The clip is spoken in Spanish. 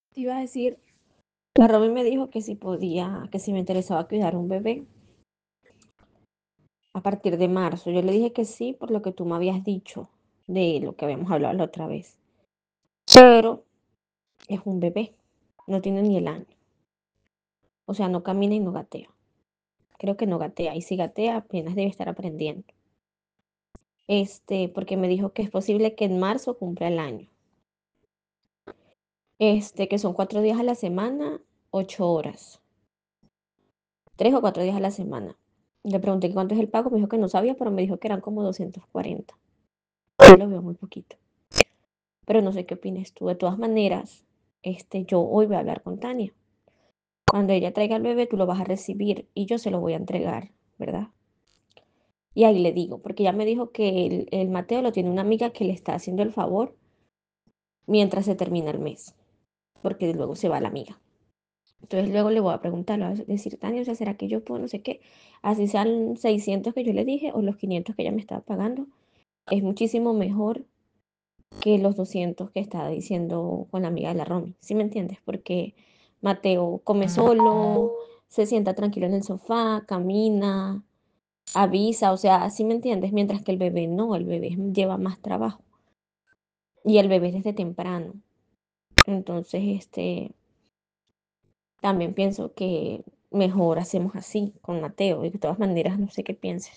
Te iba a decir, la Romy me dijo que si podía, que si me interesaba cuidar un bebé a partir de marzo. Yo le dije que sí, por lo que tú me habías dicho de lo que habíamos hablado la otra vez. Pero es un bebé, no tiene ni el año. O sea, no camina y no gatea. Creo que no gatea. Y si gatea, apenas debe estar aprendiendo. Porque me dijo que es posible que en marzo cumpla el año. Que son 4 días a la semana, 8 horas. 3 o 4 días a la semana. Le pregunté cuánto es el pago, me dijo que no sabía, pero me dijo que eran como 240. Yo lo veo muy poquito. Pero no sé qué opinas tú. De todas maneras, yo hoy voy a hablar con Tania. Cuando ella traiga al bebé, tú lo vas a recibir y yo se lo voy a entregar, ¿verdad? Y ahí le digo, porque ya me dijo que el Mateo lo tiene una amiga que le está haciendo el favor mientras se termina el mes, porque luego se va la amiga. Entonces luego le voy a preguntar, le voy a decir, Tania, o sea, ¿será que yo puedo, no sé qué? Así sean 600 que yo le dije o los 500 que ella me estaba pagando, es muchísimo mejor que los 200 que estaba diciendo con la amiga de la Romy, ¿sí me entiendes? Porque Mateo come solo, se sienta tranquilo en el sofá, camina, avisa, o sea, ¿sí me entiendes? Mientras que el bebé no, el bebé lleva más trabajo y el bebé es desde temprano. Entonces, también pienso que mejor hacemos así con Mateo. Y de todas maneras, no sé qué pienses.